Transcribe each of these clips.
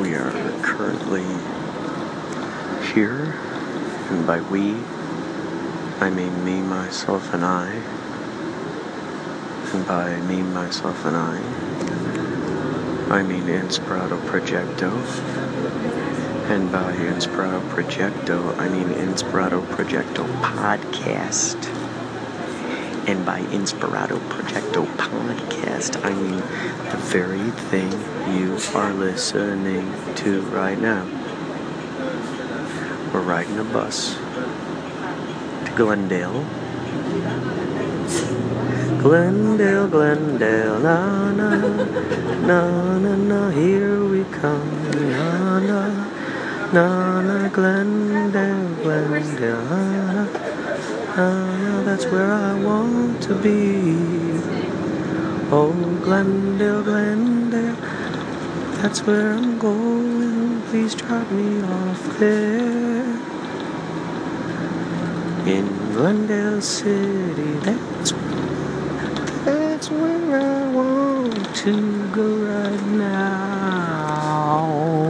We are currently here, and by we, I mean me, myself, and I. And by me, myself, and I mean Inspirato Projecto. And by Inspirato Projecto, I mean Inspirato Projecto Podcast. And by Inspirato Projecto Podcast, I mean the very thing you are listening to right now. We're riding a bus to Glendale. Glendale, Glendale, na na, na na na, here we come, na na, na na, Glendale, Glendale, na na, that's where I want to be. Oh, Glendale, Glendale, that's where I'm going, please drop me off there. In Glendale City, that's where I want to go right now.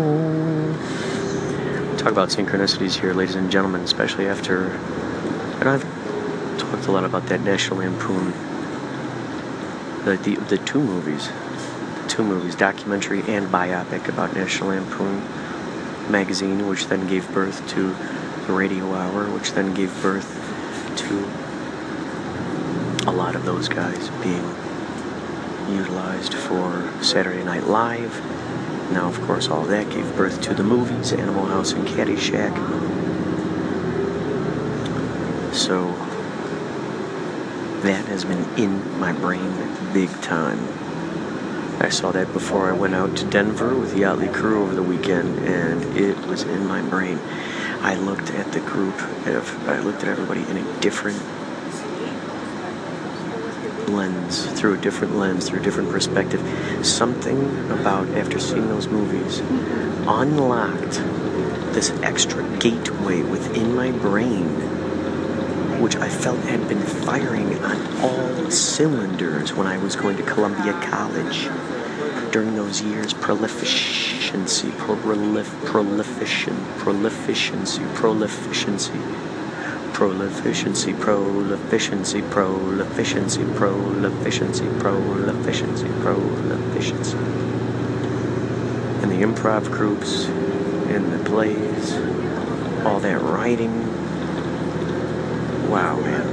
Talk about synchronicities here, ladies and gentlemen, especially after, and I've talked a lot about that National Lampoon, the two movies, documentary and biopic about National Lampoon magazine, which then gave birth to the Radio Hour, which then gave birth to a lot of those guys being utilized for Saturday Night Live. Now, of course, all that gave birth to the movies, Animal House and Caddyshack. So, that has been in my brain big time. I saw that before I went out to Denver with the Yachtly crew over the weekend, and it was in my brain. I looked at the group, I looked at everybody in a different lens, through a different perspective. Something about, after seeing those movies, unlocked this extra gateway within my brain, which I felt had been firing on all cylinders when I was going to Columbia College during those years. Prolificency, and the improv groups and the plays, all that writing. Wow, man.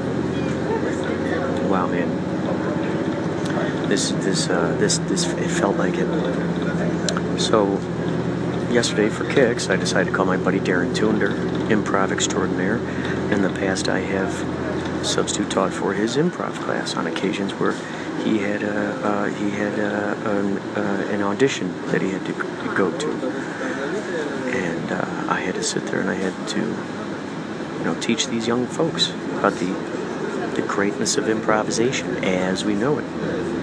This it felt like it. So yesterday, for kicks, I decided to call my buddy Darren Tunder, improv extraordinaire. In the past, I have substitute taught for his improv class on occasions where he had an audition that he had to go to, and I had to sit there and I had to, teach these young folks about the greatness of improvisation as we know it.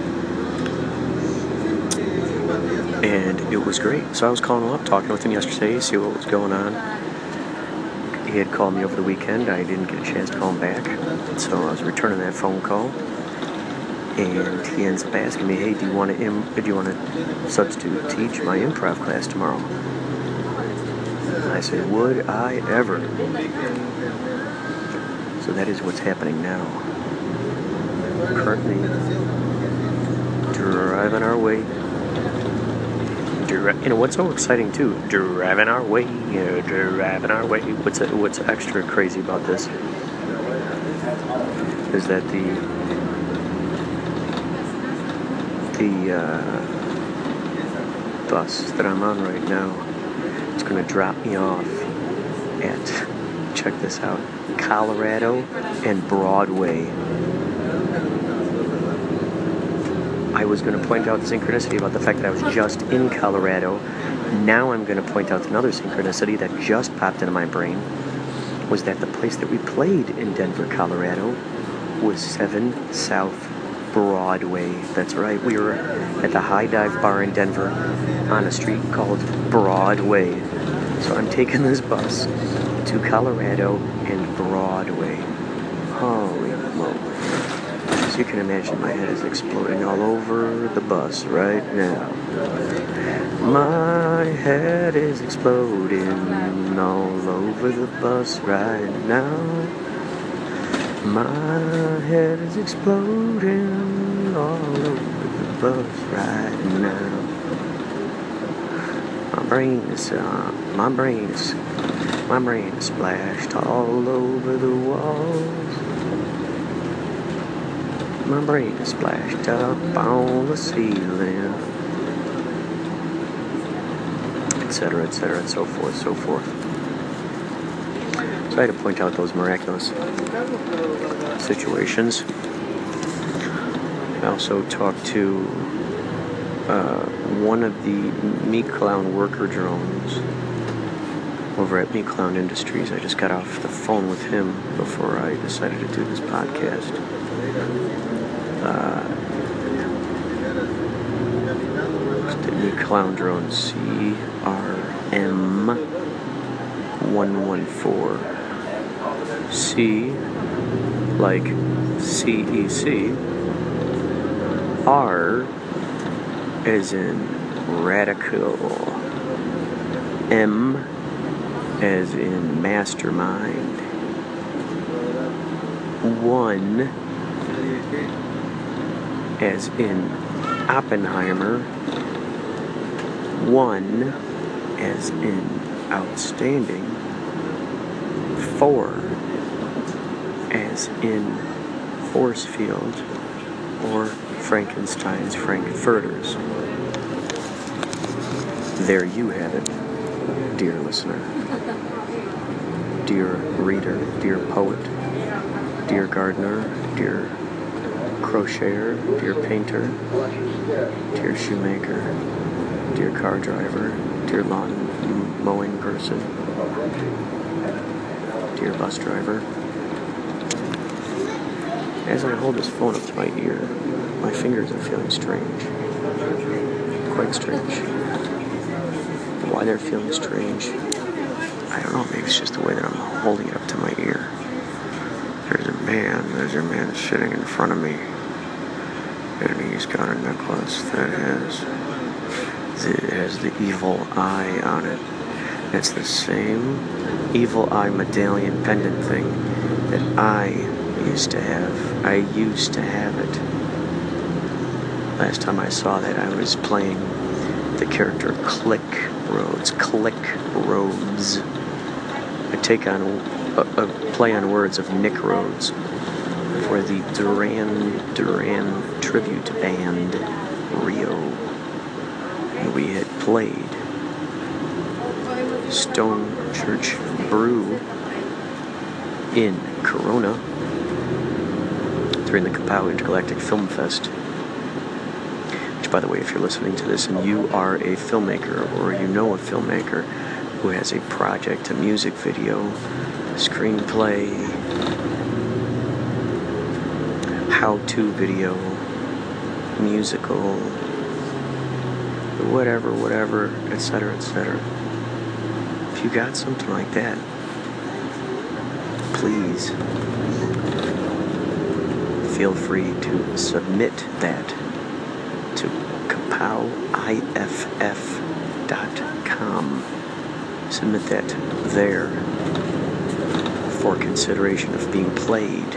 And it was great. So I was calling him up, talking with him yesterday, see what was going on. He had called me over the weekend. I didn't get a chance to call him back, so I was returning that phone call. And he ends up asking me, "Hey, do you want to substitute teach my improv class tomorrow?" And I said, "Would I ever?" So that is what's happening now. We're currently driving our way. What's so exciting too? Driving our way. What's extra crazy about this is that the bus that I'm on right now is going to drop me off at, check this out, Colorado and Broadway. I was going to point out the synchronicity about the fact that I was just in Colorado. Now I'm going to point out another synchronicity that just popped into my brain, was that the place that we played in Denver, Colorado was 7 South Broadway. That's right, we were at the High Dive Bar in Denver on a street called Broadway. So I'm taking this bus to Colorado and Broadway. Holy moly. So you can imagine my head is exploding all over the bus right now. My My head is exploding all over the bus right now. My head is exploding all over the bus right now. My brain is splashed all over the walls. My brain is splashed up on the ceiling, etc., etc., and so forth, so forth. So I had to point out those miraculous situations. I also talked to one of the Meat Clown worker drones over at Meat Clown Industries. I just got off the phone with him before I decided to do this podcast. The Meat Clown drone CRM114. C like CEC. R as in radical. M as in mastermind. 1 as in Oppenheimer. 1 as in outstanding. 4 as in force field, or Frankenstein's Frankfurters. There you have it, dear listener, dear reader, dear poet, dear gardener, dear crocheter, dear painter, dear shoemaker, dear car driver, dear lawn mowing person, dear bus driver. As I hold this phone up to my ear, my fingers are feeling strange. Quite strange. Why they're feeling strange, I don't know. Maybe it's just the way that I'm holding it up to my ear. There's a man sitting in front of me, and he's got a necklace that has the evil eye on it. It's the same evil eye medallion pendant thing that I used to have. I used to have it. Last time I saw that, I was playing the character Click Rhodes. I take on a play on words of Nick Rhodes for the Duran tribute band Rio. And we had played Stone Church Brew in Corona during the Kapow Intergalactic Film Fest. Which, by the way, if you're listening to this and you are a filmmaker, or you know a filmmaker who has a project, a music video, a screenplay, how-to video, musical, whatever, etc., etc. If you got something like that, please feel free to submit that to kapowIFF.com. Submit that there for consideration of being played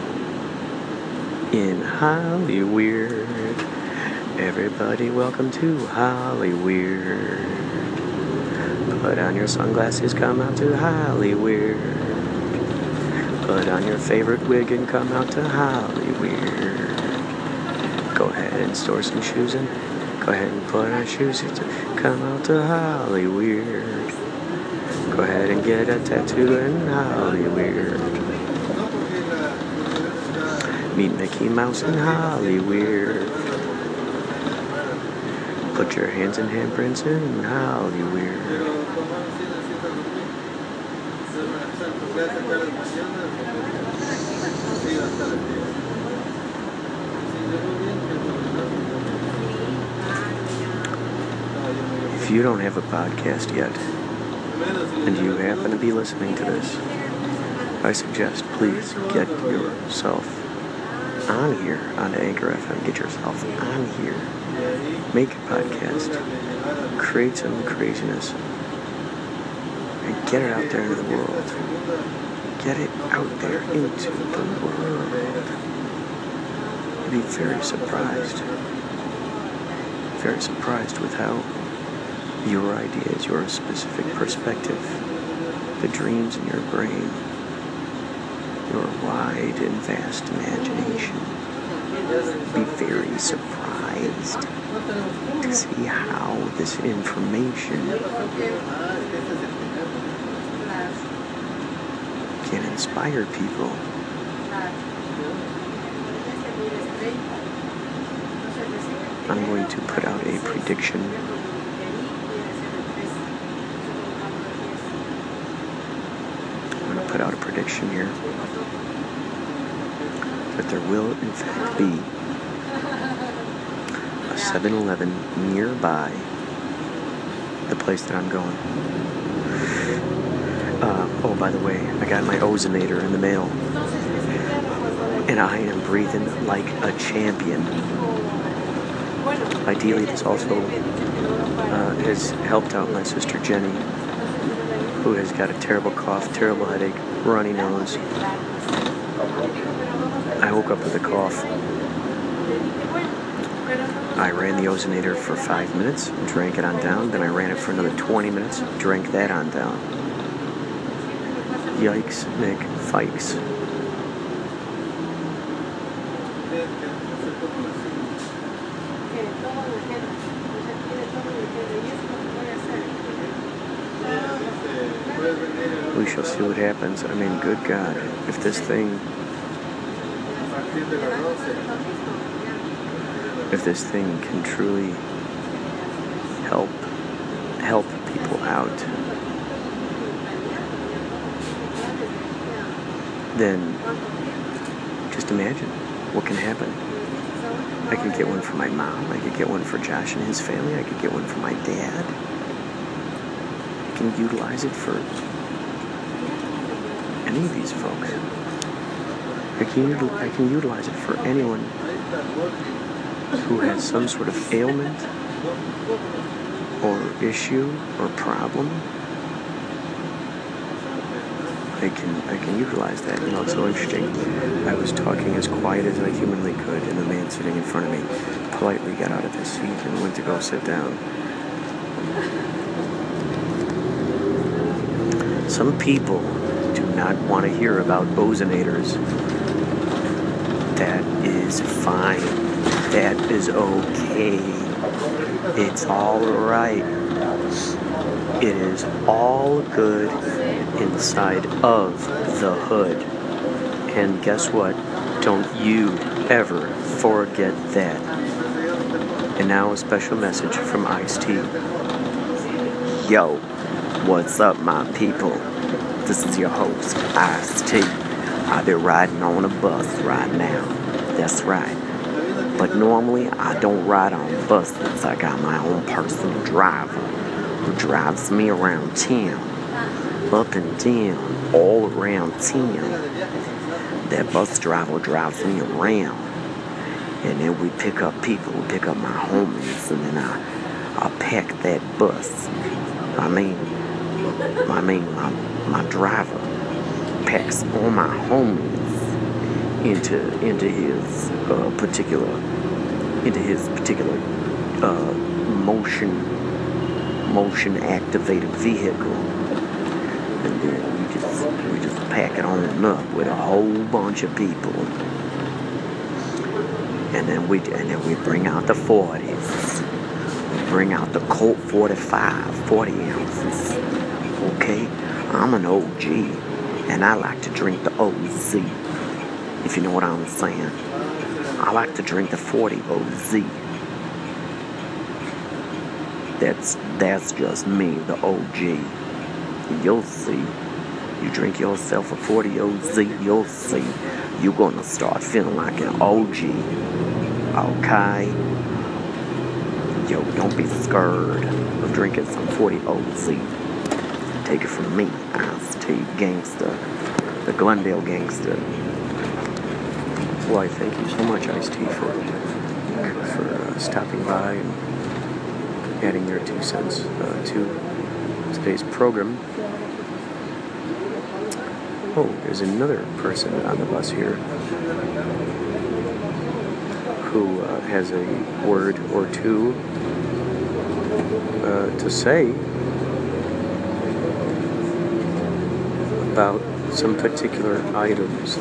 in Hollyweird. Everybody, welcome to Hollyweird. Put on your sunglasses, come out to Hollyweird. Put on your favorite wig and come out to Hollyweird. Go ahead and store some shoes and go ahead and put on shoes to come out to Hollyweird. Go ahead and get a tattoo in Hollyweird. Meet Mickey Mouse in Hollyweird. Put your hands in handprints in Hollyweird. If you don't have a podcast yet, and you happen to be listening to this, I suggest please get yourself on here, on Anchor FM. Get yourself on here. Make a podcast. create some craziness and get it out there into the world. Get it out there into the world. You'd be very surprised with how your ideas, your specific perspective, the dreams in your brain, your wide and vast imagination, be very surprised to see how this information can inspire people. I'm going to put out a prediction. I'm going to put out a prediction here that there will in fact be a 7-Eleven nearby the place that I'm going. Oh, by the way, I got my ozonator in the mail, and I am breathing like a champion. Ideally, this also has helped out my sister Jenny, who has got a terrible cough, terrible headache, runny nose. I woke up with a cough. I ran the ozonator for 5 minutes, drank it on down, then I ran it for another 20 minutes, drank that on down. Yikes, Nick, fikes. We shall see what happens. I mean, good God, if this thing can truly help people out, then just imagine what can happen. I could get one for my mom, I could get one for Josh and his family, I could get one for my dad. I can utilize it for any of these folks. I can utilize it for anyone who has some sort of ailment or issue or problem. I can utilize that. You know, it's so interesting. I was talking as quiet as I humanly could, and the man sitting in front of me politely got out of his seat and went to go sit down. Some people do not want to hear about ozonators. That is fine. That is okay. It's all right. It is all good inside of the hood. And guess what? Don't you ever forget that. And now a special message from Ice-T. Yo, what's up, my people? This is your host, Ice-T. I'll be riding on a bus right now. That's right. But normally, I don't ride on buses. I got my own personal driver who drives me around town, up and down, all around town. That bus driver drives me around, and then we pick up people, we pick up my homies, and then I pack that bus. My driver packs all my homies into his particular motion activated vehicle, and then we just pack it on up with a whole bunch of people, and then we bring out the 40s, we bring out the Colt 45 40 ounces. Okay, I'm an OG, and I like to drink the OZ, if you know what I'm saying. I like to drink the 40 OZ. That's just me, the OG. You'll see. You drink yourself a 40 OZ, you'll see. You're gonna start feeling like an OG. Okay? Yo, don't be scared of drinking some 40 OZ. Take it from me, Ice-T Gangster, the Glendale Gangster. Well, I thank you so much, Ice-T, for stopping by and adding your 2 cents to today's program. Oh, there's another person on the bus here who has a word or two to say about some particular items.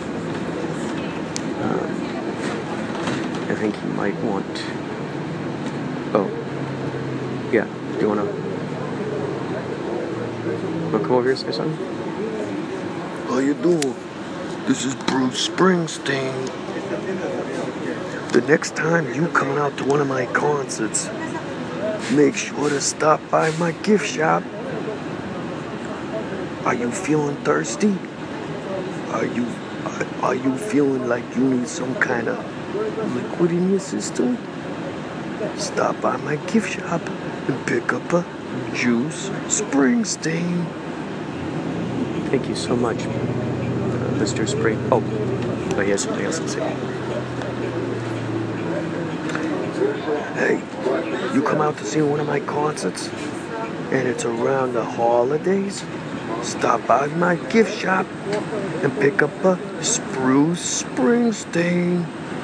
I think he might want... Oh, yeah. Do you want to come over here and say something? How you doing? This is Bruce Springsteen. The next time you coming out to one of my concerts, make sure to stop by my gift shop. Are you feeling thirsty? Are you feeling like you need some kind of liquid in your system? Stop by my gift shop and pick up a Juice Springsteen. Thank you so much, Mr. Spring. Oh, he has something else to say. Hey, you come out to see one of my concerts, and it's around the holidays? Stop by my gift shop and pick up a Bruce Springsteen.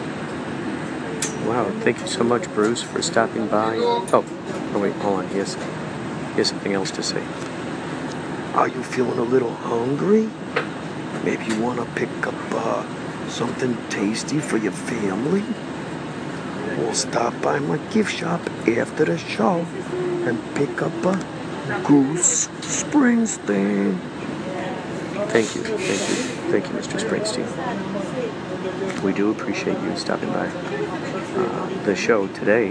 Wow, thank you so much, Bruce, for stopping by. Oh wait, hold on. He has something else to say. Are you feeling a little hungry? Maybe you want to pick up something tasty for your family? Well, stop by my gift shop after the show and pick up a Goose Springsteen. Thank you, Mr. Springsteen. We do appreciate you stopping by the show today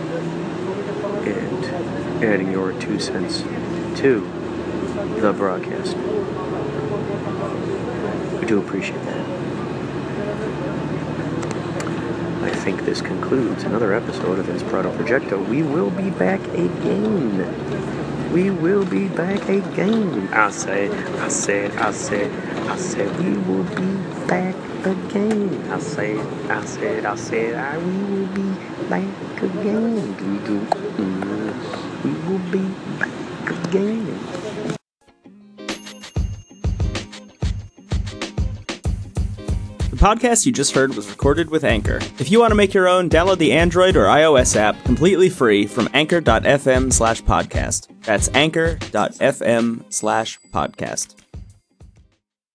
and adding your 2 cents to the broadcast. We do appreciate that. I think this concludes another episode of Inspirato Projecto. We will be back again. We will be back again. I said, we will be back again. I said, we will be back again. We will be back again. The podcast you just heard was recorded with Anchor. If you want to make your own, download the Android or iOS app completely free from anchor.fm/podcast. That's anchor.fm/podcast.